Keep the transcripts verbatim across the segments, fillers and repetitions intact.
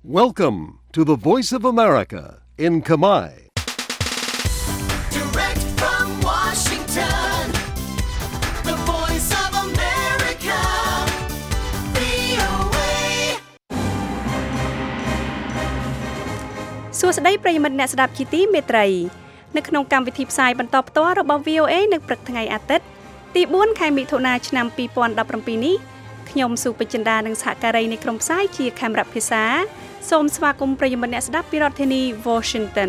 Welcome to the Voice of America in Khmer. Direct from Washington, the Voice of America, វី អូ เอ សួស្តីប្រិយមិត្តអ្នកស្ដាប់ជាទីមេត្រីនៅក្នុងកម្មវិធីផ្សាយបន្តផ្ទាល់របស់ វី អូ เอ នៅព្រឹកថ្ងៃអាទិត្យទីបួនខែមិថុនាឆ្នាំពីរពាន់ដប់ប្រាំពីរនេះខ្ញុំសុពេជ្ជតានិងសហការីនៃក្រុមផ្សាយជាខេមរៈភាសាសូមស្វាគមន៍ប្រិយមិត្តអ្នកស្ដាប់ពីរដ្ឋធានី Washington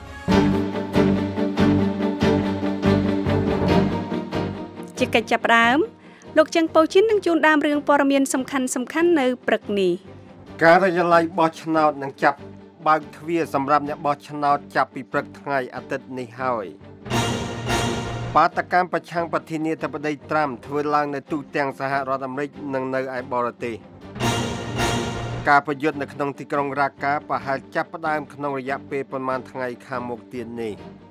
ជាកិច្ចចាប់ផ្ដើមលោកជើងប៉ូជីននឹងជូនដើមរឿងព័ត៌មានសំខាន់សំខាន់នៅព្រឹកនេះការិយាល័យបោះឆ្នោតនឹងចាប់បើកទ្វារសម្រាប់អ្នកបោះឆ្នោតចាប់ពីព្រឹកថ្ងៃអាទិត្យនេះហើយបាតកម្មប្រឆាំងប្រធានាធិបតីត្រាំធ្វើឡើងនៅទូទាំងសហរដ្ឋអាមេរិកនិងនៅឯបរទេសការប្រយុទ្ធនៅក្នុងទីក្រុងរ៉ាកាប្រហែលចាប់ផ្ដើមក្នុងរយៈពេលប្រមាណថ្ងៃខាងមុខទៀតនេះ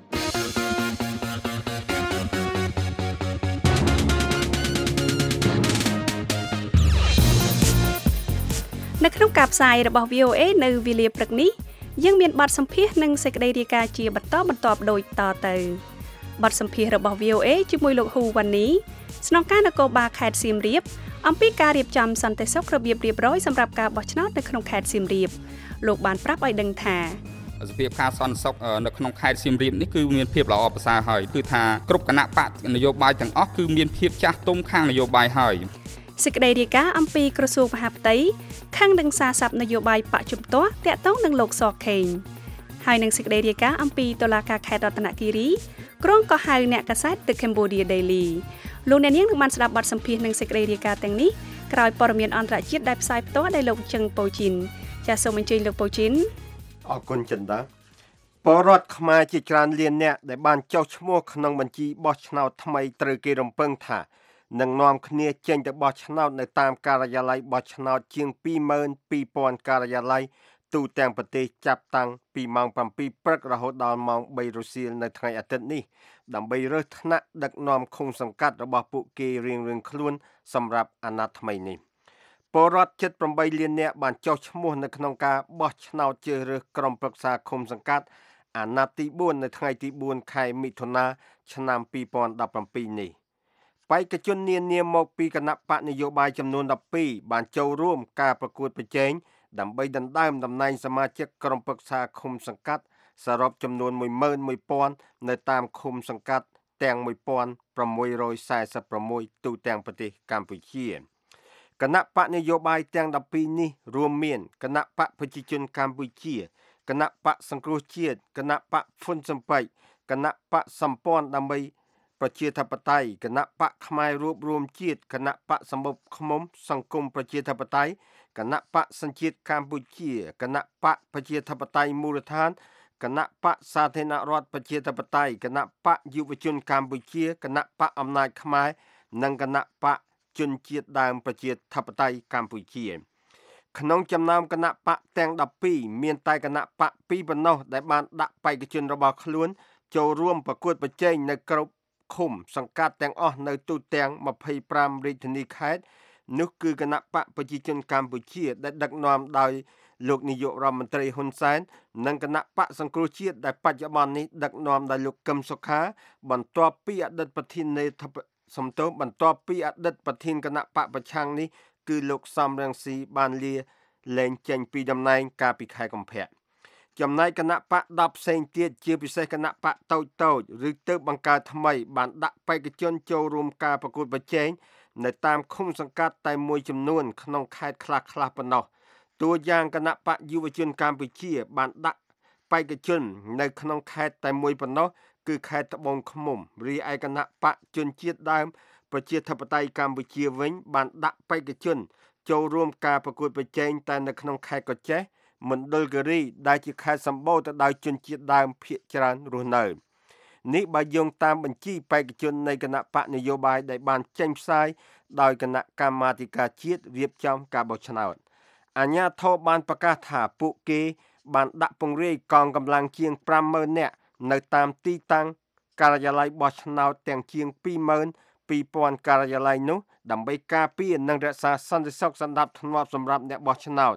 នៅក្នុងការផ្សាយរបស់ វី អូ เอ នៅវេលាព្រឹកនេះយើងមានបទសម្ភាសន៍និងសេចក្តីរាយការណ៍ជាបន្តបន្ទាប់ដូចតទៅបទសម្ភាសន៍របស់ វី អូ เอ ជាមួយលោកហ៊ូវ៉ានីស្នងការនគរបាលខេត្តសៀមរាបអំពីការរៀបចំសន្តិសុខរបៀបរៀបរយសម្រាប់ការបោះឆ្នោតនៅក្នុងខេត្តសៀមរាបលោកបានប្រាប់ឲ្យដឹងថាសភាពការសន្តិសុខនៅក្នុងខេត្តសៀមរាបនេះគឺមានភាពល្អប្រសើរហើយគឺថាគ្រប់គណៈបកនយោបាយទាំងអស់គឺមានភាពចាស់ទុំខាងនយោបាយហើយសេចក្តីរាយការណ៍អំពីក្រសួងមហាផ្ទៃខាងនឹងសារស័ព្ទនយោបាយបកជំទាស់តាក់ទងនឹងលោកសខេងហើយនឹងសេចក្តីរាយការណ៍អំពីតុលាការខេត្តរតនគិរីក្រុងក៏ហៅអ្នកកាសែត The Cambodia Daily លោកអ្នកនាងនឹងបានស្ដាប់បទសម្ភាសន៍និងសេចក្តីរាយការណ៍ទាំងនេះក្រោយព័ត៌មានអន្តរជាតិដែលផ្សាយផ្ទាល់ដោយលោកជឹងប៉ូជីនចាសសូមអញ្ជើញលោកប៉ូជីនអរគុណចិន្តាពលរដ្ឋខ្មែរជាច្រើនលានអ្នកដែលបានចុះឈ្មោះក្នុងបញ្ជីបោះឆ្នោតថ្មីត្រូវគេរំពឹងថានឹងនាំគ្នាចេញទៅបោះឆ្នោតនៅតាមការិយាល័យបោះឆ្នោតជាង ពីរម៉ឺនពីរពាន់ ការិយាល័យទូទាំងប្រទេសចាប់តាំងពីម៉ោង ប្រាំពីរ ព្រឹករហូតដល់ម៉ោង បី រសៀលនៅថ្ងៃអាទិត្យនេះដើម្បីរើសថ្នាក់ដឹកនាំឃុំសង្កាត់របស់ពួកគេរៀងៗខ្លួនសម្រាប់អាណត្តិថ្មីនេះពលរដ្ឋជិត ប្រាំបី លាននាក់បានចុះឈ្មោះនៅក្នុងការបោះឆ្នោតជ្រើសរើសក្រុមប្រឹក្សាឃុំសង្កាត់អាណត្តិទីបួននៅថ្ងៃទីបួនខែមិថុនាឆ្នាំពីរពាន់ដប់ប្រាំពីរនេះបេក្ខជននានាមកពីគណៈបកនយោបាយចំនួនដប់ពីរបានចូលរួមការប្រកួតប្រជែងដើម្បីដណ្ដើមតំណែងសមាជិកក្រុមប្រឹក្សាឃុំសង្កាត់សរុបចំនួន មួយម៉ឺនមួយពាន់ នៅតាមឃុំសង្កាត់ទាំង មួយពាន់ប្រាំមួយរយសែសិបប្រាំមួយ ទូទាំងប្រទេសកម្ពុជាគណៈបកនយោបាយទាំងដប់ពីរនេះរួមមានគណៈបកប្រជាជនកម្ពុជាគណៈបកសង្គ្រោះជាតិគណៈបកហ៊ុនស៊ិនប៉ិចគណៈបកសម្ព័ន្ធដើម្បីប្រជាធិបតេយ្យគណៈបកខ្មែររួបរวมជាតិគណៈបកសម្បុកឃុំសង្គមប្រជាធិបតេយ្យគណៈបកសញ្ជាតិកម្ពុជាគណៈបកប្រជាធិបតេយ្យមូលដ្ឋានគណៈបកសាធារណរដ្ឋប្រជាធិបតេយ្យគណៈបកយុវជនកម្ពុជាគណៈបកអំណាចខ្មែរនិងគណៈបកជនជាតិដើមប្រជាធិបតេយ្យកម្ពុជាក្នុងចំណោមគណៈបកទាំងដប់ពីរមានតែគណៈបកពីរប៉ុណ្ណោះដែលបានដាក់បេក្ខជនរបស់ខ្លួនចូលរួមប្រកួតប្រជែងនៅគ្រប់ឃុំសង្កាត់ទាំងអស់នៅទូទាំងម្ភៃប្រាំរាជធានីខេត្តនោះគឺគណៈបកប្រជាជនកម្ពុជាដែលដឹកនាំដោយលោកនាយករដ្ឋមន្ត្រីហ៊ុនសែននិងគណៈបកសង្គ្រោះជាតិដែលបច្ចុប្បន្ននេះដឹកនាំដោយលោកកឹមសុខាបន្ទាប់ពីអតីតប្រធាននៃសំទោសបន្ទាប់ពីអតីតប្រធានគណៈបកប្រឆាំងនេះគឺលោកសំរងស៊ីបានលាលែងចេញពីតំណែងកាលពីខែកុម្ភៈចំណែកគណៈបកដប់ផ្សេងទៀតជាពិសេសគណៈបកតូចតូចឬទើបបង្កើតថ្មីបានដាក់បេក្ខជនចូលរួមការប្រកួតប្រជែងនៅតាមឃុំសង្កាត់តែមួយចំនួនក្នុងខេត្តខ្លះៗប៉ុណ្ណោះតួយ៉ាងគណៈបកយុវជនកម្ពុជាបានដាក់បេក្ខជននៅក្នុងខេត្តតែមួយប៉ុណ្ណោះគឺខេត្តត្បូងឃ្មុំរីឯគណៈបកជនជាតិដើមប្រជាធិបតេយ្យកម្ពុជាវិញបានដាក់បេក្ខជនចូលរួមការប្រកួតប្រជែងតែនៅក្នុងខេត្តកោះចេះមណ្ឌលគិរីដែលជាខេត្តសម្បូរទៅដោយជនជាតិដើមភាគច្រើនរស់នៅនេះបើយោងតាមបញ្ជីបេក្ខជននៃគណៈបកនយោបាយដែលបានចេញផ្សាយដោយគណៈកម្មាធិការជាតិរៀបចំការបោះឆ្នោតអាជ្ញាធរបានប្រកាសថាពួកគេបានដាក់ពង្រាយកងកម្លាំងជាង ប្រាំម៉ឺន នាក់នៅតាមទីតាំងការិយាល័យបោះឆ្នោតទាំងជាង ពីរម៉ឺនពីរពាន់ ការិយាល័យនោះដើម្បីការពារនិងរក្សាសន្តិសុខសណ្ដាប់ធ្នាប់សម្រាប់អ្នកបោះឆ្នោត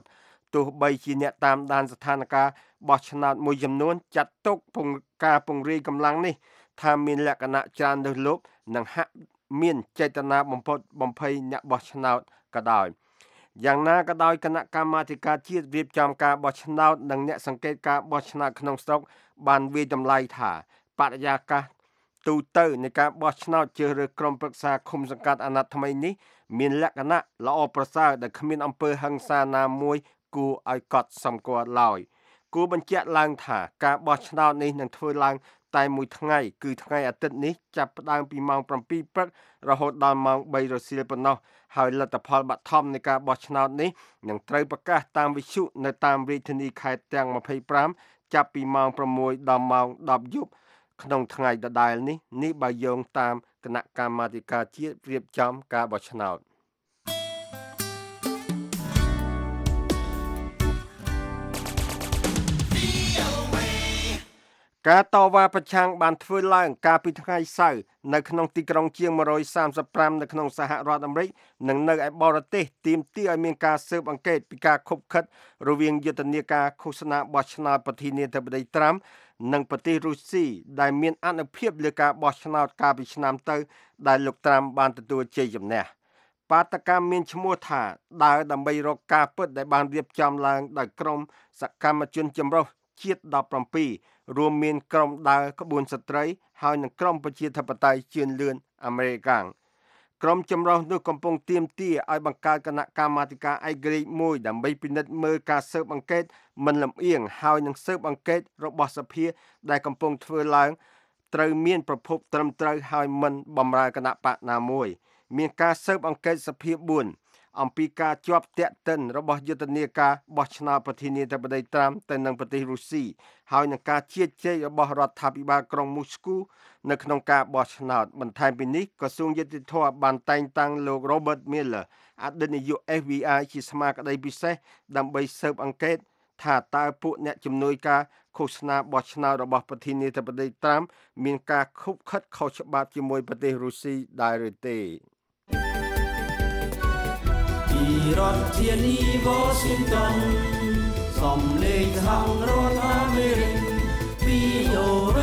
ទោះបីជាអ្នកតាមដានស្ថានភាពបោះឆ្នោតមួយចំនួនចាត់ទុកពង្ការពង្រាយកម្លាំងនេះថាមានលក្ខណៈច្រើនលើសលប់និងហាក់មានចេតនាបំផុតបំភ័យអ្នកបោះឆ្នោតក៏ដោយយ៉ាងណាក៏ដោយគណៈកម្មាធិការជាតិរៀបចំការបោះឆ្នោតនិងអ្នកសង្កេតការបោះឆ្នោតក្នុងស្រុកបានវាយតម្លៃថាបរិយាកាសទូទៅនៃការបោះឆ្នោតជ្រើសរើសក្រុមប្រឹក្សាឃុំសង្កាត់អាណត្តិថ្មីនេះមានលក្ខណៈល្អប្រសើរដែលគ្មានអំពើហិង្សាណាមួយគួរឲ្យកត់សម្គាល់ឡើយគួរបញ្ជាក់ឡើងថាការបោះឆ្នោតនេះនឹងធ្វើឡើងតែមួយថ្ងៃគឺថ្ងៃអាទិត្យនេះចាប់ផ្ដើមពីម៉ោង7ព្រឹករហូតដល់ម៉ោង3រសៀលប៉ុណ្ណោះហើយលទ្ធផលបឋមនៃការបោះឆ្នោតនេះនឹងត្រូវប្រកាសតាមវិទ្យុនៅតាមរាជធានីខេត្តទាំងยี่สิบห้าចាប់ពីម៉ោង6ដល់ម៉ោងtenយប់ក្នុងថ្ងៃដដែលនេះនេះបើយោងតាមគណៈកម្មាធិការជាតិរៀបចំការបោះឆ្នោតការតវ៉ាប្រឆាំងបានធ្វើឡើងកាលពីថ្ងៃសៅរ៍នៅក្នុងទីក្រុងជាងone thirty-fiveនៅក្នុងសហរដ្ឋអាមេរិកនិងនៅឯបរទេសទាមទារឲ្យមានការស៊ើបអង្កេតពីការខុបខិតរវាងយុទ្ធនាការឃោសនាបោះឆ្នោតប្រធានាធិបតីត្រាំនិងប្រទេសរុស្ស៊ីដែលមានអនុភាពលើការបោះឆ្នោតកាលពីឆ្នាំទៅដែលលោកត្រាំបានទទួលជ័យជំនះបាតកម្មមានឈ្មោះថាដើរដើម្បីរកការពិតដែលបានរៀបចំឡើងដោយក្រុមសកម្មជនចម្រុះជាតិseventeenរួមមានក្រុមដើរក្បួនស្ត្រីហើយនិងក្រុមប្រជាធិបតេយ្យជឿនលឿនអាមេរិកាំងក្រុមចម្រុះនោះកំពុងទាមទារឲ្យបង្កើតគណៈកម្មាធិការឯករាជ្យមួយដើម្បីពិនិត្យមើលការស៊ើបអង្កេតមិនលម្អៀងហើយនឹងស៊ើបអង្កេតរបស់សភាដែលកំពុងធ្វើឡើងត្រូវមានប្រភពត្រឹមត្រូវហើយមិនបម្រើគណៈបកណាមួយមានការស៊ើបអង្កេតសភាfourអំពីការជាប់តាក់ទិនរបស់យុទ្ធនាការបោះឆ្នោតប្រធានាធិបតីត្រាំទៅនឹងប្រទេសរុស្ស៊ីហើយនឹងការជៀសជែករបស់រដ្ឋាភិបាលក្រុងមូស្គូនៅក្នុងការបោះឆ្នោតបន្ថែមពីនេះក្រសួងយុតិធម៌បានតែងតាំងលោក Robert Mueller អតីតនាយក F B I ជាស្មារតីពិសេសដើម្បីស៊ើបអង្កេតថាតើពួកអ្នកជំនួយការឃោសនាបោះឆ្នោតរបស់ប្រធានាធិបតីត្រាំមានការខុបខិតខុសច្បាប់ជាមួយប្រទេសរុស្ស៊ីដែរឬទេរដ្ឋធានី Washington សំឡេងសហរដ្ឋអាមេរិក V O A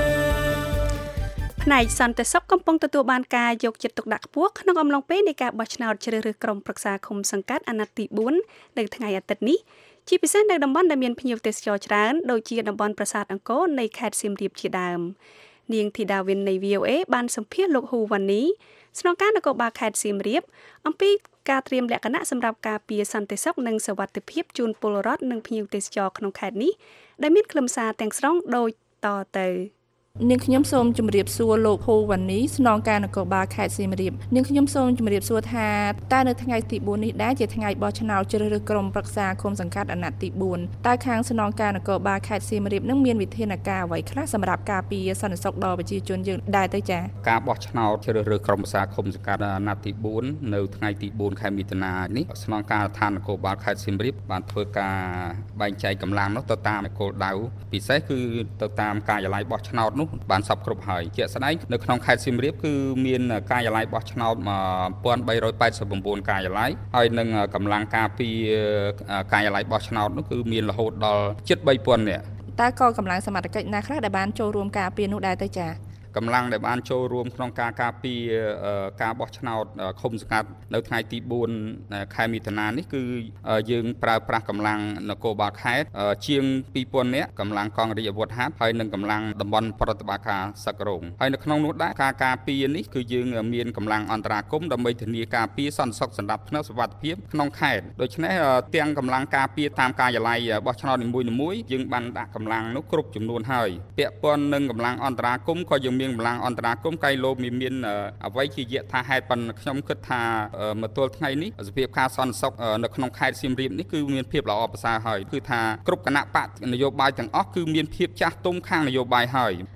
ផ្នែកសន្តិសុខកំពុងទទួលបានការយកចិត្តទុកដាក់ខ្ពស់ក្នុងអំឡុងពេលនៃការបោះឆ្នោតជ្រើសរើសក្រុមប្រឹក្សាឃុំសង្កាត់អាណត្តិទីfourនៅថ្ងៃអាទិត្យនេះជាពិសេសនៅតំបន់ដែលមានភ្ញៀវទេសចរច្រើនដូចជាតំបន់ប្រាសាទអង្គរនៃខេត្តសៀមរាបជាដើមនាងធីតាវិននៃ V O A បានសម្ភាសន៍លោកហ៊ូវ៉ានីស្នងការនគរបាលខេត្តសៀមរាបអំពីការត្រៀមលក្ខណៈសម្រាប់ការពារសន្តិសុខនិងសុវត្ថិភាពជូនពលរដ្ឋនិងភ្ញៀវទេសចរក្នុងខេត្តនេះដែលមានខ្លឹមសារទាំងស្រុងដូចតទៅនាងខ្ញុំសូមជម្រាបសួរលោកហ៊ូវ៉ានីស្នងការនគរបាលខេត្តសៀមរាបនាងខ្ញុំសូមជម្រាបសួរថាតើនៅថ្ងៃទីfourនេះដែរជាថ្ងៃបោះឆ្នោតជ្រើសរើសក្រុមប្រឹក្សាឃុំសង្កាត់អាណត្តិទីfourតើខាងស្នងការនគរបាលខេត្តសៀមរាបនឹងមានវិធានការអ្វីខ្លះសម្រាប់ការពារសន្តិសុខដល់ប្រជាជនយើងដែរទៅចា៎ការបោះឆ្នោតជ្រើសរើសក្រុមប្រឹក្សាឃុំសង្កាត់អាណត្តិទីfourនៅថ្ងៃទីfourខែមិថុនានេះស្នងការដ្ឋាននគរបាលខេត្តសៀមរាបបានធ្វើការបែងចែកកម្លាំងនោះទៅតាមគោលដៅពិសេសគឺទៅតាមការិយាល័យបោះឆ្នោតនោះបានសពគ្រប់ហើយជាក់ស្ដែងនៅក្នុងខេត្តសៀមរាបគឺមានការិយាល័យបោះឆ្នោតone thousand three hundred eighty-nineការិយាល័យហើយនឹងកម្លាំងការពារការិយាល័យបោះឆ្នោតនោះគឺមានរហូតដល់ជិតthree thousandនាក់តើក៏កម្លាំងសមត្ថកិច្ចណាខ្លះដែលបានចូលរួមការពារនោះដែរទៅចា៎កម្លាំងដែលបានចូលរួមក្នុងការការពារការបោះឆ្នោតឃុំសង្កាត់នៅថ្ងៃទីfourខែមិថុនានេះគឺយើងប្រើប្រាស់កម្លាំងនគរបាលខេត្តជាងtwo thousandនាក់កម្លាំងកងរាជអាវុធហត្ថហើយនិងកម្លាំងតំបន់ប្រតិបត្តិការសឹករងហើយនៅក្នុងនោះដែរការការពារនេះគឺយើងមានកម្លាំងអន្តរាគមន៍ដើម្បីធានាការពារសន្តិសុខសណ្ដាប់ធ្នាប់សុវត្ថិភាពក្នុងខេត្តដូច្នេះទាំងកម្លាំងការពារតាមការិយាល័យបោះឆ្នោតនីមួយៗយើងបានដាក់កម្លាំងនោះគ្រប់ចំនួនហើយពាក់ព័ន្ធនឹងកម្លាំងអន្តរាគមន៍ក៏យើងមានកម្លាំងអន្តរាគមន៍កៃលោមានមានអ្វីជាយថាហេតុប៉ុន្តែខ្ញុំគិតថាមកទល់ថ្ងៃនេះសភាពការសន្តិសុខនៅក្នុងខេត្តសៀមរាបនេះគឺមានភាពល្អប្រសើរហើយគឺថាគ្រប់គណៈបកនយោបាយទាំងអស់គឺមានភាពចាស់ទុំខាងនយោបាយហើយ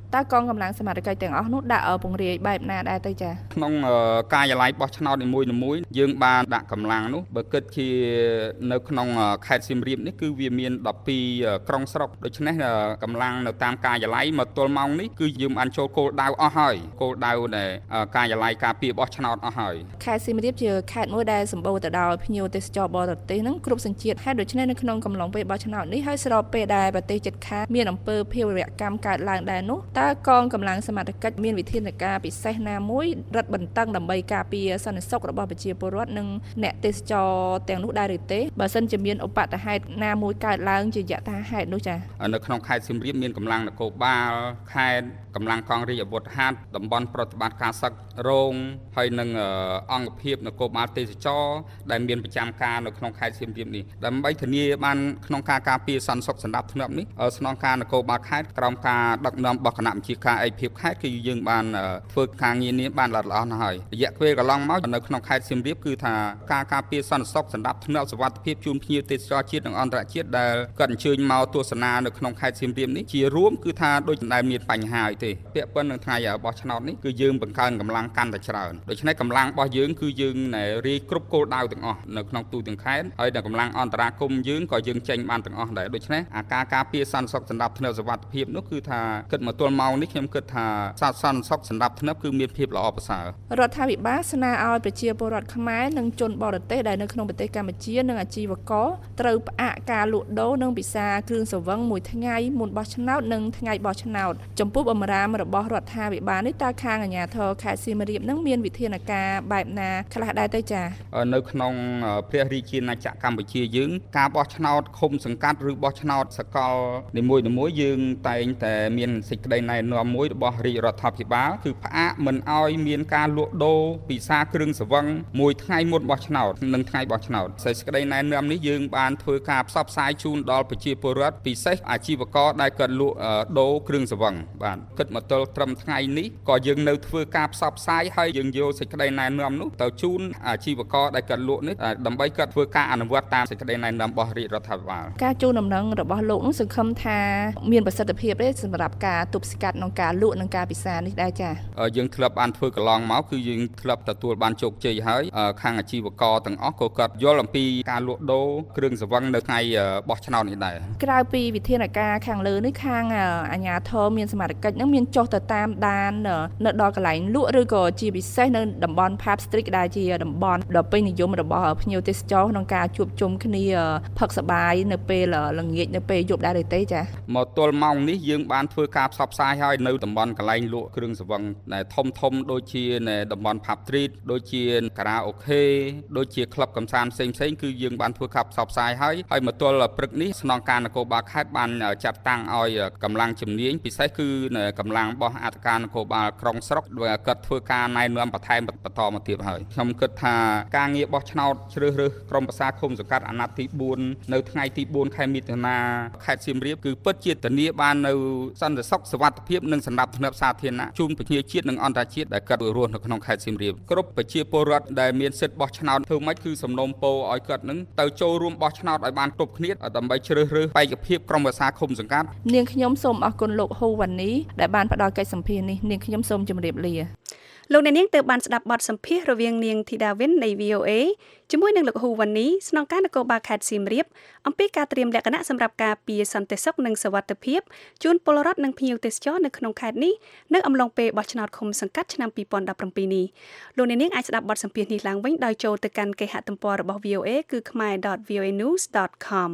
តើកងកម្លាំងសមត្ថកិច្ចទាំងអស់នោះដាក់ពង្រាយបែបណាដែរទៅចាក្នុងការិយាល័យបោះឆ្នោតនីមួយៗយើងបានដាក់កម្លាំងនោះបើគិតជានៅក្នុងខេត្តសៀមរាបនេះគឺវាមានដប់ពីរក្រុងស្រុកដូច្នេះកម្លាំងនៅតាមការិយាល័យមកទល់ម៉ោងនេះគឺយើងបានចូលគោលដៅអស់ហើយគោលដៅដែលការិយាល័យការពារបោះឆ្នោតអស់ហើយខេត្តសៀមរាបជាខេត្តមួយដែលសម្បូរទៅដោយភ្ញៀវទេសចរបរទេសនឹងគ្រប់សញ្ជាតិហេតុដូច្នេះនៅក្នុងកំឡុងពេលបោះឆ្នោតនេះហើយស្របពេលដែលប្រទេសជិតខាងមានអំពើភេរវកម្មកើតឡើងដែរនោះតើកងកម្លាំងសមត្ថកិច្ចមានវិធានការពិសេសណាមួយរឹតបន្តឹងដើម្បីការពារសន្តិសុខរបស់ប្រជាពលរដ្ឋនិងអ្នកទេសចរទាំងនោះដែរឬទេបើសិនជាមានឧបទ្ទហេតុណាមួយកើតឡើងជាយថាហេតុនោះចា៎នៅក្នុងខេត្តសៀមរាបមានកម្លាំងនគរបាលខេត្តកម្លាំងកងរាជអាវុធហត្ថតំបន់ប្រតិបត្តិការសឹករងហើយនឹងអង្គភាពនគរបាលទេសចរដែលមានប្រចាំការនៅក្នុងខេត្តសៀមរាបនេះដើម្បីធានាបានក្នុងការការពារសន្តិសុខសណ្ដាប់ធ្នាប់នេះស្នងការនគរបាលខេត្តក្រោមការដឹកនាំរបស់គណៈបញ្ជាការឯកភាពខេត្តគឺយើងបានធ្វើការងារនេះបានល្អល្អណាស់ហើយរយៈពេលកន្លងមកនៅក្នុងខេត្តសៀមរាបគឺថាការការពារសន្តិសុខសណ្ដាប់ធ្នាប់សុវត្ថិភាពជូនភ្ញៀវទេសចរជាតិនិងអន្តរជាតិដែលគាត់អញ្ជើញមកទស្សនានៅក្នុងខេត្តសៀមរាបនេះជារួមគឺថាដូចមិនដែលមានបញ្ហាទេពាក់ព័ន្ធនឹងថ្ងៃបោះឆ្នោតនេះគឺយើងបង្កើនកម្លាំងកាន់តែច្រើនដូច្នេះកម្លាំងរបស់យើងគឺយើងរាយគ្រប់គោលដៅទាំងអស់នៅក្នុងទូទាំងខេត្តហើយនៅកម្លាំងអន្តរាគមន៍យើងក៏យើងចេញបានទាំងអស់ដែរដូច្នេះអាការការពារសន្តិសុខសណ្ដាប់ធ្នាប់សុវត្ថិភាពនោះគឺថាគិតមកទល់ម៉ោងនេះខ្ញុំគិតថាសន្តិសុខសណ្ដាប់ធ្នាប់គឺមានភាពល្អប្រសើររដ្ឋាភិបាលស្នើឲ្យប្រជាពលរដ្ឋខ្មែរនិងជនបរទេសដែលនៅក្នុងប្រទេសកម្ពុជានិងអាជីវករត្រូវផ្អាកការលក់ដូរនិងពិសាគ្រឿងស្រវឹងមួយថ្ងៃមុនបោះឆ្នោតនិងថ្ងៃបោះឆ្នោតចំពោះបម្រាមរបស់រដ្ឋាភិបាលនេះតើខាងអាជ្ញាធរខេត្តសៀមរាបនឹងមានវិធានការបែបណាខ្លះដែរទៅចា៎នៅក្នុងព្រះរាជាណាចក្រកម្ពុជាយើងការបោះឆ្នោតឃុំសង្កាត់ឬបោះឆ្នោតសកលនីមួយៗយើងតែងតែមានសេចក្តីណែនាំមួយរបស់រាជរដ្ឋាភិបាលគឺផ្អាកមិនឲ្យមានការលក់ដូរពិសាគ្រឿងស្រវឹងមួយថ្ងៃមុនបោះឆ្នោតនិងថ្ងៃបោះឆ្នោតសេចក្តីណែនាំនេះយើងបានធ្វើការផ្សព្វផ្សាយជូនដល់ប្រជាពលរដ្ឋពិសេសអាជីវករដែលគាត់លក់ដូរគ្រឿងស្រវឹងបាទគិតមកទល់ត្រឹមថ្ងៃនេះក៏យើងនៅធ្វើការផ្សព្វផ្សាយហើយយើងយកសេចក្តីណែនាំនោះទៅជូនអាជីវករដែលគាត់លក់នេះដើម្បីគាត់ធ្វើការអនុវត្តតាមសេចក្តីណែនាំរបស់រាជរដ្ឋាភិបាលការជូនដំណឹងរបស់លោកនោះសង្ឃឹមថាមានប្រសិទ្ធភាពទេសម្រាប់ការទប់ស្កាត់ក្នុងការលក់និងការពិសានេះដែរចា៎យើងធ្លាប់បានធ្វើកន្លងមកគឺយើងធ្លាប់ទទួលបានជោគជ័យហើយខាងអាជីវករទាំងអស់ក៏គាត់យល់អំពីការលក់ដូរគ្រឿងស្រវឹងនៅថ្ងៃបោះឆ្នោតនេះដែរក្រៅពីវិធានការខាងលើនេះខាងអាជ្ញាធរមានសមត្ថកិច្ចនឹងមានចុះទៅតាមដាននៅដល់កន្លែងលក់ឬក៏ជាពិសេសនៅតំបន់ Pub Street ដែលជាតំបន់ដ៏ពេញនិយមរបស់ភ្ញៀវទេសចរក្នុងការជួបជុំគ្នាផឹកសប្បាយនៅពេលល្ងាចនៅពេលយប់ដែរទេចា៎មកទល់ម៉ោងនេះយើងបានធ្វើការផ្សព្វផ្សាយហើយនៅតំបន់កន្លែងលក់គ្រឿងស្រវឹងដែលធំធំដូចជានៅតំបន់ Pub Street ដូចជាការ៉ាអូខេដូចជាក្លឹបកំសាន្តផ្សេងផ្សេងគឺយើងបានធ្វើការផ្សព្វផ្សាយហើយហើយមកទល់ព្រឹកនេះស្នងការនគរបាលខេត្តបានចាត់តាំងឲ្យកម្លាំងជំនាញពិសេសគឺកម្លាំងរបស់អធិការនគរបាលក្រុងស្រុកដោយគាត់ធ្វើការណែនាំបន្ថែមបន្តមកទៀតហើយខ្ញុំគិតថាការងារបោះឆ្នោតជ្រើសរើសក្រុមប្រឹក្សាឃុំសង្កាត់អាណត្តិទីបួននៅថ្ងៃទីបួនខែមិថុនាខេត្តសៀមរាបគឺពិតជាធានាបាននៅសន្តិសុខសុវត្ថិភាពនិងសណ្ដាប់ធ្នាប់សាធារណៈជូនប្រជាជាតិនិងអន្តរជាតិដែលគាត់រស់នៅក្នុងខេត្តសៀមរាបគ្រប់ប្រជាពលរដ្ឋដែលមានសិទ្ធិបោះឆ្នោតធ្វើម៉េចគឺសំណូមពរឲ្យគាត់នឹងទៅចូលរួមបោះឆ្នោតឲ្យបានគ្រប់គ្នាដើម្បីជ្រើសរើសបេក្ខភាពក្រុមប្រឹក្សាឃុំសង្កាត់នាងខ្ញុំសូមអរគុណលោកហ៊ូវ៉ានីដែលបានផ្ដល់កិច្ចសម្ភាសន៍នេះនាងខ្ញុំសូមជម្រាបលាលោកអ្នកនាងទើបបានស្ដាប់បទសម្ភាសន៍រវាងនាងធីតាវិននៃ វី អូ เอ ជាមួយនឹងលោកហ៊ូវ៉ានីស្នងការនគរបាលខេត្តសៀមរាបអំពីការត្រៀមលក្ខណៈសម្រាប់ការពារសន្តិសុខនិងសុវត្ថិភាពជូនពលរដ្ឋនិងភ្ញៀវទេសចរនៅក្នុងខេត្តនេះនៅអំឡុងពេលបោះឆ្នោតឃុំសង្កាត់ឆ្នាំពីរពាន់ដប់ប្រាំពីរនេះលោកអ្នកនាងអាចស្ដាប់បទសម្ភាសន៍នេះឡើងវិញដោយចូលទៅកាន់គេហទំព័ររបស់ វី អូ เอ គឺ khmer dot v o a news dot com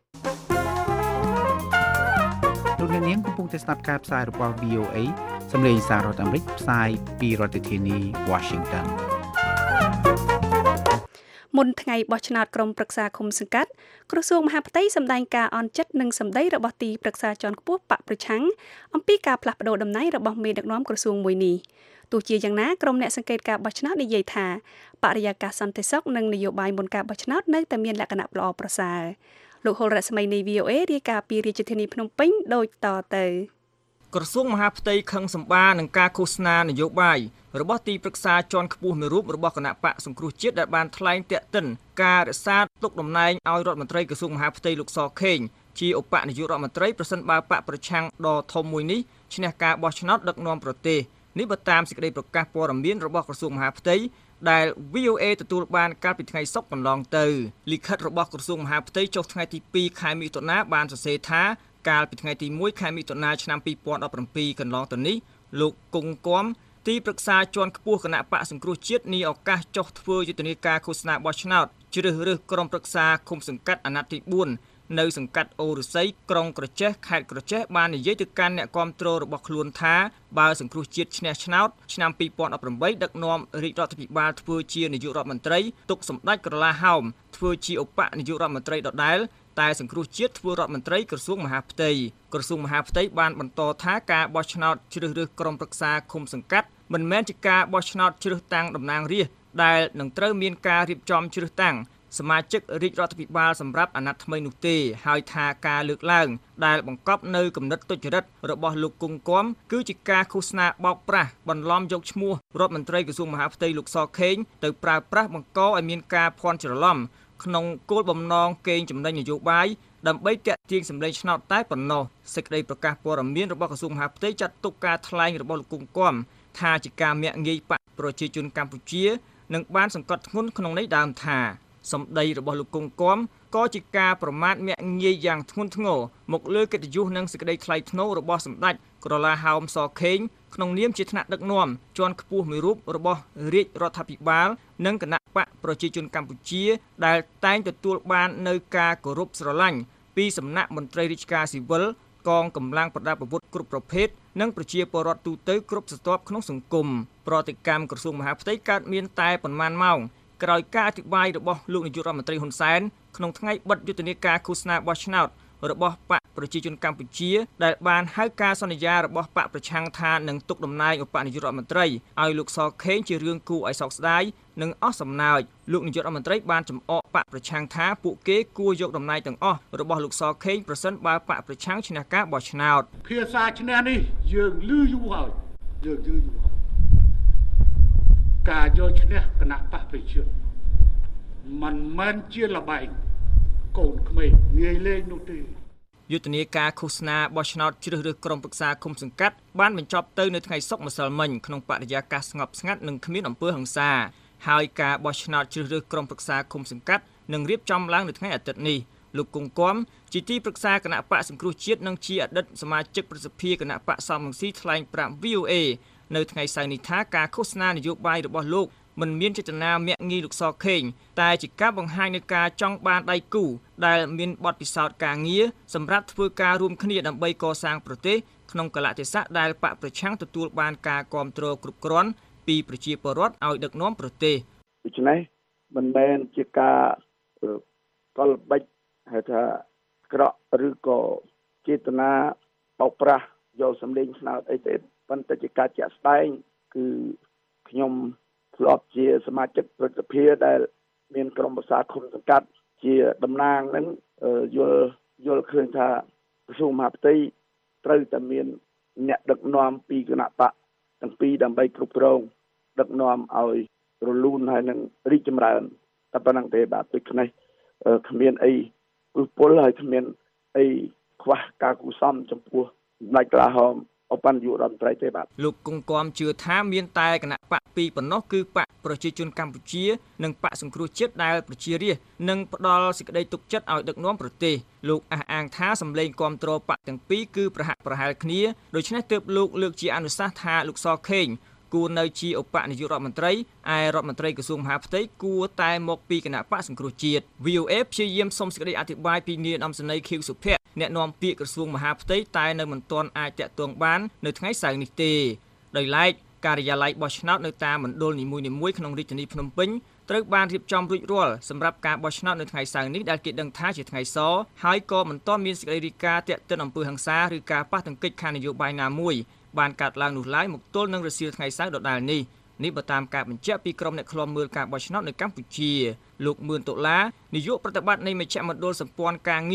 លោកអ្នកនាងកំពុងតែស្ដាប់ការផ្សាយរបស់ វី អូ เอ សម្លេងសាររដ្ឋអាមេរិកផ្សាយពីរដ្ឋធានី Washington មុនថ្ងៃបោះឆ្នោតក្រុមប្រឹក្សាឃុំសង្កាត់ក្រសួងមហាផ្ទៃសម្ដែងការអន់ចិត្តនិងសម្ដីរបស់ទីប្រឹក្សាជាន់ខ្ពស់បកប្រឆាំងអំពីការផ្លាស់ប្តូរតំណែងរបស់មេដឹកនាំក្រសួងមួយនេះទោះជាយ៉ាងណាក្រុមអ្នកសង្កេតការបោះឆ្នោតនិយាយថាបរិយាកាសសន្តិសុខនិងនយោបាយមុនការបោះឆ្នោតនៅតែមានលក្ខណៈល្អប្រសើរលោកហុលរស្មីនៃ វី អូ เอ រាយការណ៍ពីរាជធានីភ្នំពេញដូចតទៅកក្រសួងមហាផ្ទៃខឹងសម្បានឹងការឃោសនានយោបាយរបស់ទីប្រឹក្សាជាន់ខ្ពស់មួយរូបរបស់គណៈបកសង្គ្រោះជាតិដែលបានថ្លែងតាក់ទិនការរក្សាទុកតំណែងឲ្យរដ្ឋមន្ត្រីក្រសួងមហាផ្ទៃលោកសខេងជាឧបនាយករដ្ឋមន្ត្រីប្រសិនបើបកប្រឆាំងដ៏ធំមួយនេះឈ្នះការបោះឆ្នោតដឹកនាំប្រទេសនេះបើតាមសេចក្តីប្រកាសព័ត៌មានរបស់ក្រសួងមហាផ្ទៃដែល វី អូ เอ ទទួលបានកាលពីថ្ងៃសុក្រកន្លងទៅលិខិតរបស់ក្រសួងមហាផ្ទៃចុះថ្ងៃទីពីរខែមិថុនាបានសរសេរថាកាលពីថ្ងៃទីមួយខែមិថុនាឆ្នាំពីរពាន់ដប់ប្រាំពីរកន្លងទៅនេះលោកគង់គំទីប្រឹក្សាជាន់ខ្ពស់គណៈបកសង្គ្រោះជាតិនីឱកាសចុះធ្វើយុទ្ធនាការឃោសនាបោះឆ្នោតជ្រើសរើសក្រុមប្រឹក្សាឃុំសង្កាត់អាណត្តិទីបួននៅសង្កាត់អូរស័យក្រុងក្រចេះខេត្តក្រចេះបាននិយាយទៅកាន់អ្នកគាំទ្ររបស់ខ្លួនថាបើសង្គ្រោះជាតិឈ្នះឆ្នោតឆ្នាំពីរពាន់ដប់ប្រាំបីដឹកនាំរាជរដ្ឋាភិបាលធ្វើជានាយករដ្ឋមន្ត្រីទុកសម្ដេចក្រឡាហោមធ្វើជាឧបនាយករដ្ឋមន្ត្រីដដែលតែសង្គ្រោះជាតិធ្វើរដ្ឋមន្ត្រីក្រសួងមហាផ្ទៃក្រសួងមហាផ្ទៃបានបន្តថាការបោះឆ្នោតជ្រើសរើសក្រុមប្រឹក្សាឃុំសង្កាត់មិនមែនជាការបោះឆ្នោតជ្រើសតាំងតំណាងរាស្ត្រដែលនឹងត្រូវមានការរៀបចំជ្រើសតាំងសមាជិករាជរដ្ឋាភិបាលសម្រាប់អាណត្តិថ្មីនោះទេហើយថាការលើកឡើងដែលបង្កប់នៅគំនិតទុច្ចរិតរបស់លោកគង់គំគឺជាការឃោសនាបោកប្រាស់បន្លំយកឈ្មោះរដ្ឋមន្ត្រីក្រសួងមហាផ្ទៃលោកសខេងទៅប្រើប្រាស់បង្កឲ្យមានការភ័ន្តច្រឡំក្នុងគោលបំណងកេងចំណេញនយោបាយដើម្បីទាក់ទាញសម្លេងឆ្នោតតែប៉ុណ្ណោះសេចក្តីប្រកាសព័ត៌មានរបស់ក្រសួងមហាផ្ទៃចាត់ទុកការថ្លែងរបស់លោកគង់គំថាជាការមាក់ងាយបកប្រជាជនកម្ពុជានិងបានសង្កត់ធ្ងន់ក្នុងន័យដើមថាសម្ដីរបស់លោកគង់គំក៏ជាការប្រមាថមាក់ងាយយ៉ាងធ្ងន់ធ្ងរមកលើកិត្តិយសនិងសេចក្តីថ្លៃថ្នូររបស់សម្ដេចក្រឡាហោមសខេងក្នុងនាមជាថ្នាក់ដឹកនាំជាន់ខ្ពស់មួយរូបរបស់រាជរដ្ឋាភិបាលនិងគណៈបកប្រជាជនកម្ពុជាដែលតែងទទួលបាននៅការគោរពស្រឡាញ់ពីសំណាក់មន្ត្រីរាជការស៊ីវិលកងកម្លាំងប្រដាប់អាវុធគ្រប់ប្រភេទនិងប្រជាពលរដ្ឋទូទៅគ្រប់ស្រទាប់ក្នុងសង្គមប្រតិកម្មក្រសួងមហាផ្ទៃកើតមានតែប៉ុន្មានម៉ោងក្រោយការអធិប្បាយរបស់លោកនាយករដ្ឋមន្ត្រីហ៊ុនសែនក្នុងថ្ងៃបិទយុទ្ធនាការឃោសនាបោះឆ្នោតរបស់បកប្រជាជនកម្ពុជាដែលបានហៅការសន្យារបស់បកប្រឆាំងថានឹងទុកតំណែងឧបនាយករដ្ឋមន្ត្រីឲ្យលោកសខេងជារឿងគួរឲ្យសោកស្ដាយនិងអស់សំណើចលោកនាយករដ្ឋមន្ត្រីបានចំអកបកប្រឆាំងថាពួកគេគួរយកតំណែងទាំងអស់របស់លោកសខេងប្រសិនបើបកប្រឆាំងឈ្នះការបោះឆ្នោតភាសាឈ្នះនេះយើងលឺយូរហើយយើងយូរយូរការយកឈ្នះគណៈបកប្រជាជនមិនមែនជាលបែងកូនក្មេងងាយលេងនោះទេយុទ្ធនាការឃោសនាបោះឆ្នោតជ្រើសរើសក្រុមប្រឹក្សាឃុំសង្កាត់បានបញ្ចប់ទៅនៅថ្ងៃសុក្រម្សិលមិញក្នុងបរិយាកាសស្ងប់ស្ងាត់និងគ្មានអំពើហិង្សាហើយការបោះឆ្នោតជ្រើសរើសក្រុមប្រឹក្សាឃុំសង្កាត់នឹងរៀបចំឡើងនៅថ្ងៃអាទិត្យនេះលោកគង់គំជាទីប្រឹក្សាគណៈបកសង្គ្រោះជាតិនិងជាអតីតសមាជិកប្រសិទ្ធិគណៈបកសំរងស៊ីថ្លែងប្រាប់ វី អូ เอ នៅថ្ងៃសៅរ៍នេះថាការឃោសនានយោបាយរបស់លោកមិនមានចេតនាមាក់ងាយលោកសខេងតែជាការបង្ហាញនៃការចង់បានដៃគូដែលមានបទពិសោធន៍ការងារសម្រាប់ធ្វើការរួមគ្នាដើម្បីកសាងប្រទេសក្នុងកលៈទេសៈដែលបកប្រឆាំងទទួលបានការគាំទ្រគ្រប់គ្រាន់ពីប្រជាពលរដ្ឋឲ្យដឹកនាំប្រទេសដូច្នេះមិនមែនជាការកលបិចហៅថាក្រក់ឬក៏ចេតនាបោកប្រាស់យកសម្លេងឆ្នោតអីទេប៉ុន្តែជាការជាក់ស្ដែងគឺខ្ញុំធ្លាប់ជាសមាជិកប្រតិភិដែលមានក្រុមប្រឹក្សាឃុំសង្កាត់ជាតំណាងនឹងយល់យល់ឃើញថាក្រសួងមហាផ្ទៃត្រូវតែមានអ្នកដឹកនាំពីគណៈបកទាំងពីរដើម្បីគ្រប់គ្រងដឹកនាំឲ្យរលូនហើយនឹងរីកចម្រើនតែប៉ុណ្្នឹងទេបាទដូចនេះគ្មានអីពុះពុលហើយគ្មានអីខ្វះការគូសំចំពោះម្ដេចក្លាហោមអបនយុរដ្ឋមន្ត្រីទេបាទលោកគង់គំជឿថាមានតែគណៈបកពីរប៉ុណ្ណោះគឺបកប្រជាជនកម្ពុជានិងបកសង្គ្រោះជាតិដែលប្រជារាស្ត្រនឹងផ្ដល់សេចក្តីទុកចិត្តឲ្យដឹកនាំប្រទេសលោកអះអាងថាសម្លេងគាំទ្របកទាំងពីរគឺប្រហាក់ប្រហែលគ្នាដូច្នេះទើបលោកលើកជាអនុសាសន៍ថាលោកសខេងគួរនៅជាឧបនាយករដ្ឋមន្ត្រីឯរដ្ឋមន្ត្រីក្រសួងមហាផ្ទៃគួរតែមកពីគណៈបកសង្គ្រោះជាតិ វី អូ เอ ព្យាយាមសុំសេចក្តីអធិប្បាយពីនាយឧត្តមសេនីយ៍ខៀវសុភ័ក្រអ្នកនាំពាក្យក្រសួងមហាផ្ទៃតែនៅមិនទាន់អាចតាក់ទងបាននៅថ្ងៃសៅរ៍នេះទេដោយឡែកការិយាល័យបោះឆ្នោតនៅតាមមណ្ឌលនីមួយៗក្នុងរាជធានីភ្នំពេញត្រូវបានរៀបចំរួចរាល់សម្រាប់ការបោះឆ្នោតនៅថ្ងៃសៅរ៍នេះដែលគេដឹងថាជាថ្ងៃសហើយក៏មិនទាន់មានសេចក្តីរាយការណ៍តាក់ទិនអំពើហិង្សាឬការប៉ះទង្គិចខាងនយោបាយណាមួយបានកាត់ឡើងនោះឡើយមកទល់នឹងរសៀលថ្ងៃសៅរ៍ដដែលនេះនេះបើតាមការបញ្ជាក់ពីក្រុមអ្នកឃ្លាំមើលការបោះឆ្នោតនៅកម្ពុជាលោកមឿនដុល្លារនាយកប្រតិបត្តិនៃមជ្ឈមណ្ឌលសម្ព័ន្ធការងារ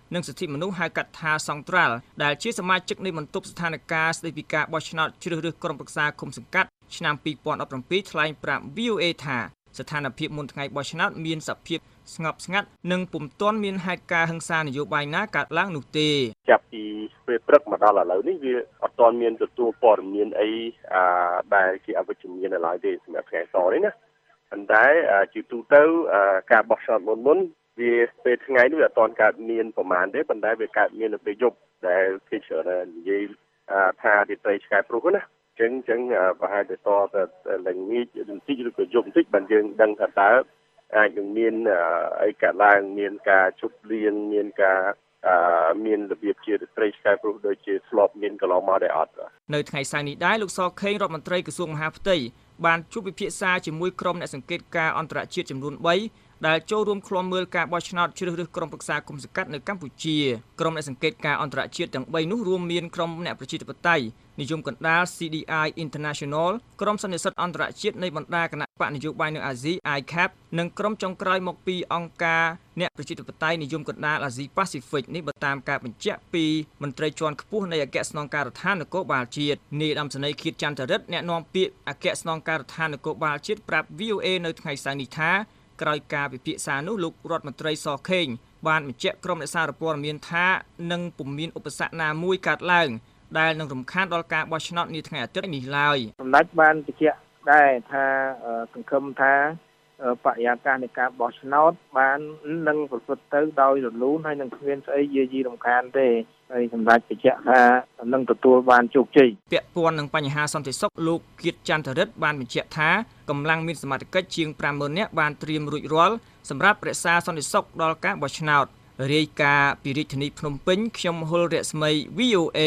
និងសិទ្ធិមនុស្សហៅកាត់ថាសង្ត្រាល់ដែលជាសមាជិកនៃបន្ទប់ស្ថានភាពស្តីពីការបោះឆ្នោតជ្រើសរើសក្រុមប្រឹក្សាឃុំសង្កាត់ឆ្នាំពីរពាន់ដប់ប្រាំពីរថ្លែងប្រាប់ V O A ថាស្ថានភាពមុនថ្ងៃបោះឆ្នោតមានសភាពស្ងប់ស្ងាត់និងពុំទាន់មានហេតុការណ៍ហិង្សានយោបាយណាកើតឡើងនោះទេចាប់ពីពេលព្រឹកមកដល់ឥឡូវនេះវាអត់ទាន់មានទទួលព័ត៌មានអីដែលជាអវិជ្ជមានឡើយទេសម្រាប់ថ្ងៃសនេះណាប៉ុន្តែជាទូទៅការបោះឆ្នោតមុនមុនវាពេលថ្ងៃនេះវាអត់ទាន់កើតមានប្រមាណទេប៉ុន្តែវាកើតមាននៅពេលយប់ដែលគេច្រើននិយាយថាទីត្រីឆ្កែព្រុសណាចឹងចឹងប្រហែលទៅតទៅឡើងងាយបន្តិចឬក៏យប់បន្តិចបានយើងដឹងថាតើអាចនឹងមានអីកើតឡើងមានការជប់លៀងមានការមានរបៀបជាត្រីឆ្កែព្រុសដូចជាស្លប់មានកន្លងមកដែរអត់នៅថ្ងៃសៅរ៍នេះដែរលោកសខេងរដ្ឋមន្ត្រីក្រសួងមហាផ្ទៃបានជួបពិភាក្សាជាមួយក្រុមអ្នកសង្កេតការណ៍អន្តរជាតិចំនួនបីដែលចូលរួមឃ្លាំមើលការបោះឆ្នោតជ្រើសរើសក្រុមប្រឹក្សាគុំសង្កាត់នៅកម្ពុជាក្រុមអ្នកសង្កេតការណ៍អន្តរជាតិទាំងបីនោះរួមមានក្រុមអ្នកប្រជាធិបតេយ្យនិយមកណ្ដាល C D I International ក្រុមសន្និសីទអន្តរជាតិនៃបណ្ដាគណៈបកនយោបាយនៅអាស៊ី I C A P និងក្រុមចុងក្រោយមកពីអង្គការអ្នកប្រជាធិបតេយ្យនិយមកណ្ដាលអាស៊ី Pacific នេះបើតាមការបញ្ជាក់ពីមន្ត្រីជាន់ខ្ពស់នៃអគ្គស្នងការដ្ឋាននគរបាលជាតិនាយឧត្តមសេនីយ៍ឃាតចន្ទរិទ្ធអ្នកនាំពាក្យអគ្គស្នងការដ្ឋាននគរបាលជាតិប្រាប់ V O A នៅថ្ងៃសៅរ៍នេះថាក្រោយការពិភាក្សានោះលោករដ្ឋមន្ត្រីសខេងបានបញ្ជាក់ក្រុមអ្នកសារព័ត៌មានថានឹងពុំមានឧបសគ្គណាមួយកើតឡើងដែលនឹងរំខានដល់ការបោះឆ្នោតនាថ្ងៃអាទិត្យនេះឡើយសម្ដេចបានបញ្ជាក់ដែរថាសង្ឃឹមថាបរិយាកាសនៃការបោះឆ្នោតបាននឹងប្រព្រឹត្តទៅដោយរលូនហើយនឹងគ្មានស្អីយាយីរំខានទេហើយសម្ដេចបញ្ជាក់ថានឹងទទួលបានជោគជ័យពាក់ព័ន្ធនឹងបញ្ហាសន្តិសុខលោកគៀតចន្ទរិទ្ធបានបញ្ជាក់ថាកម្លាំងមានសមត្ថកិច្ចជាង ប្រាំម៉ឺន នាក់បានត្រៀមរួចរាល់សម្រាប់រក្សាសន្តិសុខដល់ការបោះឆ្នោតរាយការណ៍ពីរាជធានីភ្នំពេញខ្ញុំហុលរស្មី V O A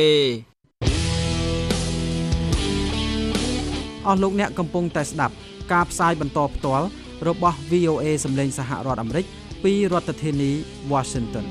អស់លោកអ្នកកំពុងតែស្ដាប់ការផ្សាយបន្តផ្ទាល់របស់ V O A សម្លេងសហរដ្ឋអាមេរិកពីរដ្ឋធានី Washington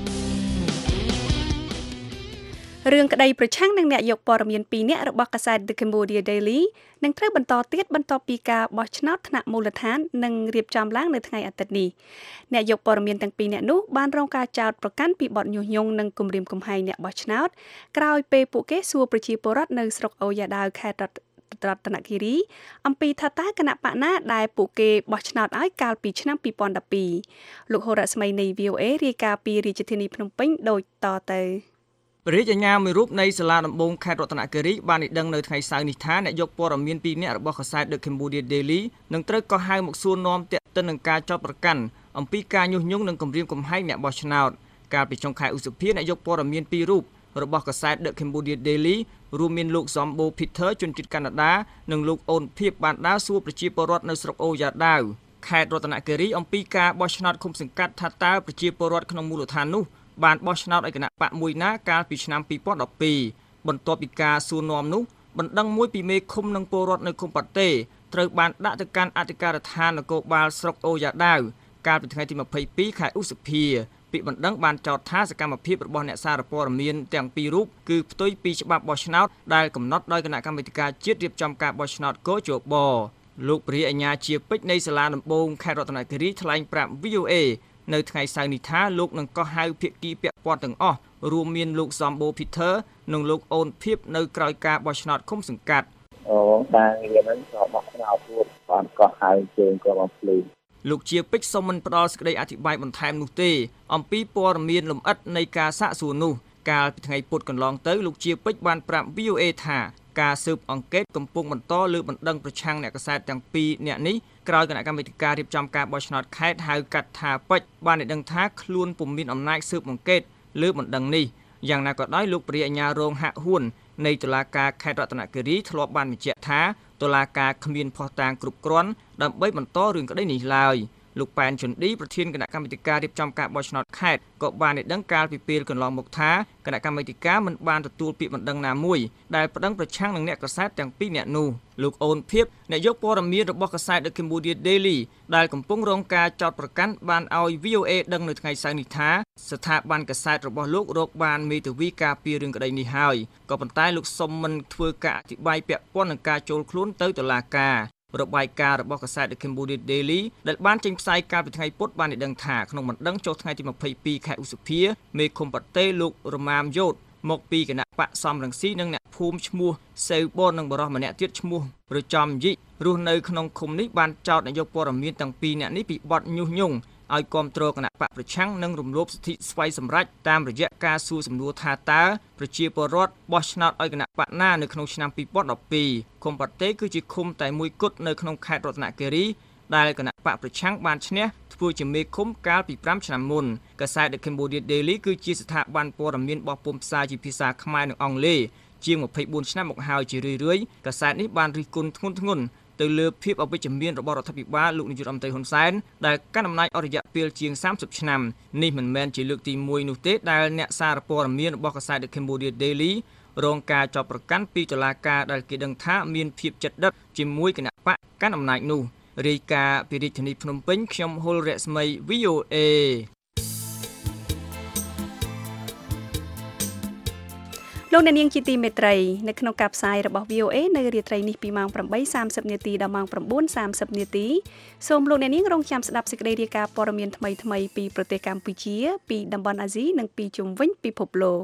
រឿងក្តីប្រឆាំងនឹងអ្នកយកព័ត៌មានពីរនាក់របស់កាសែត The Cambodia Daily នឹងត្រូវបន្តទៀតបន្ទាប់ពីការបោះឆ្នោតថ្នាក់មូលដ្ឋាននឹងរៀបចំឡើងនៅថ្ងៃអាទិត្យនេះអ្នកយកព័ត៌មានទាំងពីរនាក់នោះបានរងការចោទប្រកាន់ពីបទញុះញង់និងគំរាមកំហែងអ្នកបោះឆ្នោតក្រោយពេលពួកគេសួរប្រជាពលរដ្ឋនៅស្រុកអូយ៉ាដាវខេត្តរតនគិរីអំពីថាតើគណៈបកណាដែលពួកគេបោះឆ្នោតឲ្យកាលពីឆ្នាំពីរពាន់ដប់ពីរលោកហូរ៉ាស្មីនៃ V O A រាយការណ៍ពីរាជធានីភ្នំពេញដូចតទៅព្រះរាជអាជ្ញាមួយរូបនៃសាលាដំបងខេត្តរតនគិរីបានឲ្យដឹងនៅថ្ងៃសៅរ៍នេះថាអ្នកយកព័ត៌មានពីរនាក់របស់កាសែត The Cambodia Daily នឹងត្រូវកោះហៅមកសួរនាំទាក់ទិននឹងការចោទប្រកាន់អំពីការញុះញង់និងគំរាមកំហែងអ្នកបោះឆ្នោតកាលពីចុងខែឧសភាអ្នកយកព័ត៌មានពីររូបរបស់កាសែត The Cambodia Daily រួមមានលោក Zombo Peter ជនជាតិកាណាដានិងលោកអូនភៀបបានដើរសួរប្រជាពលរដ្ឋនៅស្រុកអូយ៉ាដាវខេត្តរតនគិរីអំពីការបោះឆ្នោតឃុំសង្កាត់ថាតើប្រជាពលរដ្ឋក្នុងមូលដ្ឋាននោះបានបោះឆ្នោតឲ្យគណៈបកមួយណាកាលពីឆ្នាំពីរពាន់ដប់ពីរបន្ទាប់ពីការសួរនាំនោះបណ្ដឹងមួយពីមេឃុំនិងពលរដ្ឋនៅឃុំប៉ាតេត្រូវបានដាក់ទៅកាន់អធិការដ្ឋាននគរបាលស្រុកអូយ៉ាដាវកាលពីថ្ងៃទីម្ភៃពីរខែឧសភាពាក្យបណ្ដឹងបានចោទថាសកម្មភាពរបស់អ្នកសារព័ត៌មានទាំងពីររូបគឺផ្ទុយពីច្បាប់បោះឆ្នោតដែលកំណត់ដោយគណៈកម្មាធិការជាតិរៀបចំការបោះឆ្នោតកោជបលោកព្រះអាជ្ញាជាពេជ្រនៃសាលាដំបងខេត្តរតនគិរីថ្លែងប្រាប់ V O A នៅថ្ងៃសៅរ៍នេះថាលោកនឹងកោះហៅភាគីពាក់ព័ន្ធទាំងអស់រួមមានលោក Zombo Peter និងលោកអូនភៀបនៅក្រោយការបោះឆ្នោតឃុំសង្កាត់អូបានរៀនហ្នឹងក៏បោះឆ្នោតរួចបានកោះហៅជើងក៏មកភ្លឺលោកជាពេជ្រសូមមិនផ្ដល់សេចក្តីអធិប្បាយបន្ថែមនោះទេអំពីព័ត៌មានលម្អិតនៃការសាកសួរនោះកាលពីថ្ងៃពុធកន្លងទៅលោកជាពេជ្របានប្រាប់ V O A ថាការស៊ើបអង្កេតកំពុងបន្តលើបណ្ដឹងប្រឆាំងអ្នកកាសែតទាំងពីរនាក់នេះក្រោយគណៈកម្មាធិការរៀបចំការបោះឆ្នោតខេត្តហៅកាត់ថាពេជ្របានឲ្យដឹងថាខ្លួនពុំមានអំណាចស៊ើបអង្កេតលើបណ្ដឹងនេះយ៉ាងណាក៏ដោយលោកព្រះអាជ្ញារងហាក់ហួននៃតុលាការខេត្តរតនគិរីធ្លាប់បានបញ្ជាក់ថាតុលាការគ្មានភស្តុតាងគ្រប់គ្រាន់ដើម្បីបន្តរឿងក្តីនេះឡើយលោកប៉ែនជុនឌីប្រធានគណៈកម្មាធិការរៀបចំការបោះឆ្នោតខេត្តក៏បានឲ្យដឹងកាលពីពេលកន្លងមកថាគណៈកម្មាធិការមិនបានទទួលពាក្យបណ្ដឹងណាមួយដែលប្តឹងប្រឆាំងនឹងអ្នកកាសែតទាំងពីរនាក់នោះលោកអូនភៀបអ្នកយកព័ត៌មានរបស់កាសែត The Cambodia Daily ដែលកំពុងរងការចោទប្រកាន់បានឲ្យ V O A ដឹងនៅថ្ងៃសៅរ៍នេះថាស្ថាប័នកាសែតរបស់លោករកបានមេធាវីការពាររឿងក្តីនេះហើយក៏ប៉ុន្តែលោកសុំមិនធ្វើការអធិប្បាយពាក់ព័ន្ធនឹងការចូលខ្លួនទៅតុលាការរបាយការណ៍របស់កាសែត The Cambodia Daily ដែលបានចេញផ្សាយកាលពីថ្ងៃពុធបានដឹងថាក្នុងបណ្ដឹងចុះថ្ងៃទីម្ភៃពីរខែឧសភាមេឃុំប៉ាតេលោករម៉ាមយ៉ូតមកពីគណៈបកសំរងស៊ីនិងអ្នកភូមិឈ្មោះសេវបននិងបរិះម្នាក់ទៀតឈ្មោះប្រចំយីរស់នៅក្នុងឃុំនេះបានចោទនាយកព័ត៌មានទាំងពីរនាក់នេះពីបទញុះញង់ឲ្យគាំទ្រគណៈបកប្រឆាំងនិងរំលោភសិទ្ធិស្វ័យសម្រេចតាមរយៈការសួរសំណួរថាតើប្រជាពលរដ្ឋបោះឆ្នោតឲ្យគណៈបកណានៅក្នុងឆ្នាំពីរពាន់ដប់ពីរឃុំប៉ាតេគឺជាឃុំតែមួយគត់នៅក្នុងខេត្តរតនគិរីដែលគណៈបកប្រឆាំងបានឈ្នះធ្វើជាមេឃុំកាលពីប្រាំឆ្នាំមុនកាសែត The Cambodia Daily គឺជាស្ថាប័នព័ត៌មានបោះពុម្ពផ្សាយជាភាសាខ្មែរនិងអង់គ្លេសជាងម្ភៃបួនឆ្នាំមកហើយជារឿយៗកាសែតនេះបានរិះគន់ធ្ងន់ធ្ងរទៅលើភាពអវិជ្ជមានរបស់រដ្ឋាភិបាលលោកនាយករដ្ឋមន្ត្រីហ៊ុនសែនដែលកាន់អំណាចអស់រយៈពេលជាងសាមសិបឆ្នាំនេះមិនមែនជាលើកទីមួយនោះទេដែលអ្នកសារព័ត៌មានរបស់កាសែត The Cambodia Daily រងការចាប់ប្រកាន់ពីតុលាការដែលគេដឹងថាមានភាពជិតដិតជាមួយគណៈបកកាន់អំណាចនោះរាយការណ៍ពីរាជធានីភ្នំពេញខ្ញុំហុលរស្មី វី អូ เอលោកអ្នកនាងជាទីមេត្រីនៅក្នុងការផ្សាយរបស់ វី អូ เอ នៅរាត្រីនេះពីម៉ោង ប្រាំបីសាមសិប នាទីដល់ម៉ោង ៩សាមសិប នាទីសូមលោកអ្នកនាងរងចាំស្ដាប់សេចក្តីរាយការណ៍ព័ត៌មានថ្មីៗពីប្រទេសកម្ពុជាពីតំបន់អាស៊ីនិងពីជុំវិញពិភពលោក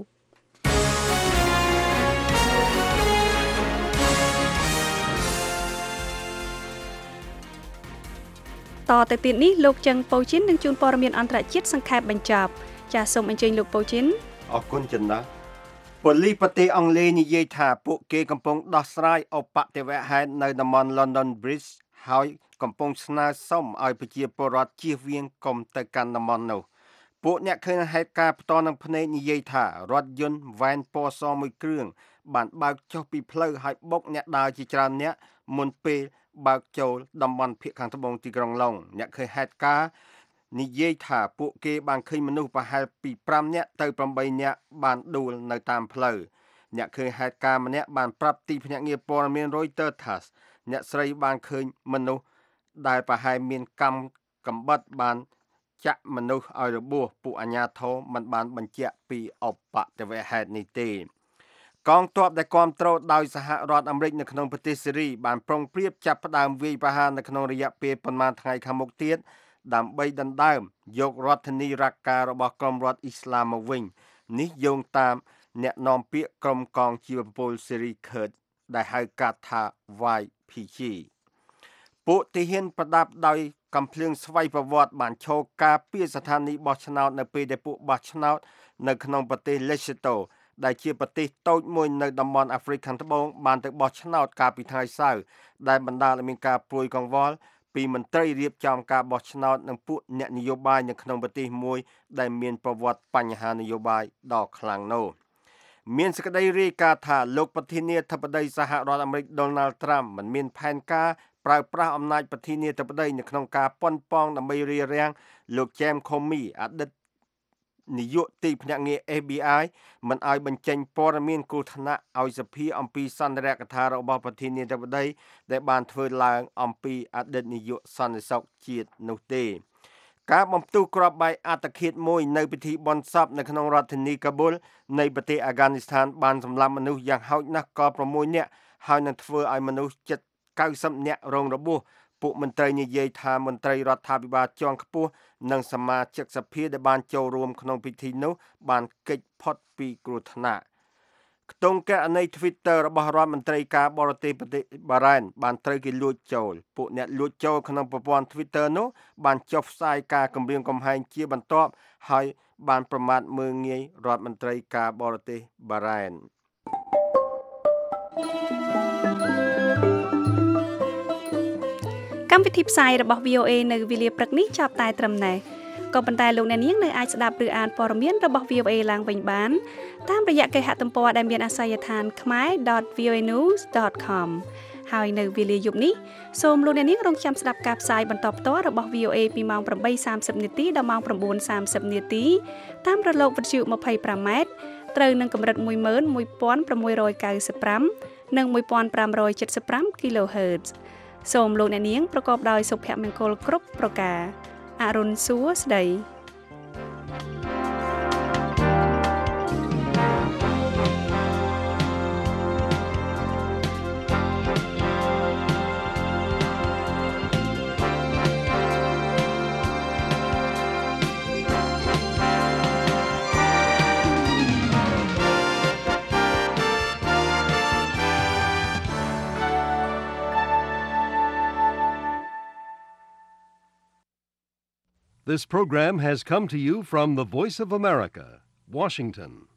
តទៅទៀតនេះលោកចឹងប៉ូជីននឹងជួនព័ត៌មានអន្តរជាតិសង្ខេបបញ្ចប់ចាសសូមអញ្ជើញលោកប៉ូជីនអរគុណចិនណាប៉ូលីសប្រទេសអង់គ្លេសនិយាយថាពួកគេកំពុងដោះស្រាយឧបទ្ទវហេតុនៅតំបន់ London Bridge ហើយកំពុងស្នើសុំឲ្យប្រជាពលរដ្ឋជៀសវាងកុំទៅកាន់តំបន់នោះពួកអ្នកឃើញហេតុការណ៍ផ្ទាល់នឹងភ្នែកនិយាយថារថយន្តវ៉ែនពណ៌សមួយគ្រឿងបានបើកចុះពីផ្លូវហើយបុកអ្នកដើរជាច្រើនអ្នកមុនពេលបើកចូលតំបន់ភាគខាងត្បូងទីក្រុងឡុងអ្នកឃើញហេតុការណ៍និយាយថាពួកគេបានឃើញមនុស្សប្រហែលពីប្រាំនាក់ទៅប្រាំបីនាក់បានដួលនៅតាមផ្លូវអ្នកឃើញហេតុការណ៍ម្នាក់បានប្រាប់ទីភ្នាក់ងារព័ត៌មាន Reuters ថាអ្នកស្រីបានឃើញមនុស្សដែលប្រហែលមានកម្មកំបិតបានចាក់មនុស្សឲ្យរបួសពួកអាជ្ញាធរមិនបានបញ្ជាក់ពីឧបទ្ទវហេតុនេះទេកងទ័ពដែលគាំទ្រដោយសហរដ្ឋអាមេរិកនៅក្នុងប្រទេសសេរីបានប្រុងប្រៀបចាប់ផ្ដើមវាយប្រហារនៅក្នុងរយៈពេលប្រមាណថ្ងៃខាងមុខទៀតដើម្បីដណ្ដើមយករដ្ឋធានីរ៉ាការបស់ក្រុមរដ្ឋអ៊ីស្លាមមកវិញនេះយោងតាមអ្នកនាំពាក្យក្រុមកងជីវពលសេរីខឺតដែលហៅកាត់ថា វ៉ៃ ភី ជី ពួកទាហានប្រដាប់ដោយកំភ្លើងស្វ័យប្រវត្តិបានឈរការពារស្ថានីយ៍បោះឆ្នោតនៅពេលដែលពួកបោះឆ្នោតនៅក្នុងប្រទេស Lesotho ដែលជាប្រទេសតូចមួយនៅតំបន់អាហ្វ្រិកខាងត្បូងបានទៅបោះឆ្នោតកាលពីថ្ងៃសៅរ៍ដែលបណ្ដាលឲ្យមានការព្រួយកង្វល់ពីមន្ត្រីរៀបចំការបោះឆ្នោតនិងពួកអ្នកនយោបាយនៅក្នុងប្រទេសមួយដែលមានប្រវត្តិបញ្ហានយោបាយដ៏ខ្លាំងនោះមានសេចក្តីរាយការណ៍ថាលោកប្រធានាធិបតីសហរដ្ឋអាមេរិក Donald Trump មិនមានផែនការប្រើប្រាស់អំណាចប្រធានាធិបតីនៅក្នុងការប៉ុនប៉ងដើម្បីរារាំងលោក James Comey អតីតនាយកទីភ្នាក់ងារ เอฟ ប៊ី ไอ មិនឲ្យបញ្ចេញព័ត៌មានគ្រោះថ្នាក់ឲ្យសភាអំពីសន្ទរកថារបស់ប្រធានាធិបតីដែលបានធ្វើឡើងអំពីអតីតនាយកសន្តិសុខជាតិនោះទេការបំផ្ទុះគ្រាប់បែកអត្តឃាតមួយនៅពិធីបុណ្យសពនៅក្នុងរដ្ឋធានីកាប៊ុលនៃប្រទេសអាហ្គានីស្ថានបានសម្លាប់មនុស្សយ៉ាងហោចណាស់ក៏៦នាក់ហើយនឹងធ្វើឲ្យមនុស្សជិតកៅសិបនាក់រងរបួសពួកមន្ត្រីនិយាយថាមន្ត្រីរដ្ឋាភិបាលជាន់ខ្ពស់និងសមាជិកសភាដែលបានចូលរួមក្នុងពិធីនោះបានគេចផុតពីគ្រោះថ្នាក់ខ្ទង់ករណី Twitter របស់រដ្ឋមន្ត្រីការបរទេសប្រទេសបារ៉ែនបានត្រូវគេលួចចូលពួកអ្នកលួចចូលក្នុងប្រព័ន្ធ Twitter នោះបានចុះផ្សាយការគំរាមកំហែងជាបន្ទាប់ហើយបានប្រមាថមើលងាយរដ្ឋមន្ត្រីការបរទេសបារ៉ែនកម្មវិធីផ្សាយរបស់ វី អូ เอ នៅវេលាព្រឹកនេះចាប់តែត្រឹមនេះក៏ប៉ុន្តែលោកអ្នកនាងនៅអាចស្ដាប់ឬអានព័ត៌មានរបស់ វី អូ เอ ឡើងវិញបានតាមរយៈគេហទំព័រដែលមានអាសយដ្ឋាន khmae dot v o a news dot com ហើយនៅវេលាយប់នេះសូមលោកអ្នកនាងរងចាំស្ដាប់ការផ្សាយបន្តផ្ទាល់របស់ វី អូ เอ ពីម៉ោង ប្រាំបីសាមសិប នាទីដល់ម៉ោង ៩សាមសិប នាទីតាមរលកវិទ្យុ ម្ភៃប្រាំម៉ែត្រត្រូវនឹងកម្រិត មួយម៉ឺនមួយពាន់ប្រាំមួយរយកៅសិបប្រាំ និង មួយពាន់ប្រាំរយចិតសិបប្រាំ kHz សូមលោកអ្នកនាងប្រកបដោយសុភមង្គលគ្រប់ប្រការអរុនសួស្តី This program has come to you from the Voice of America, Washington.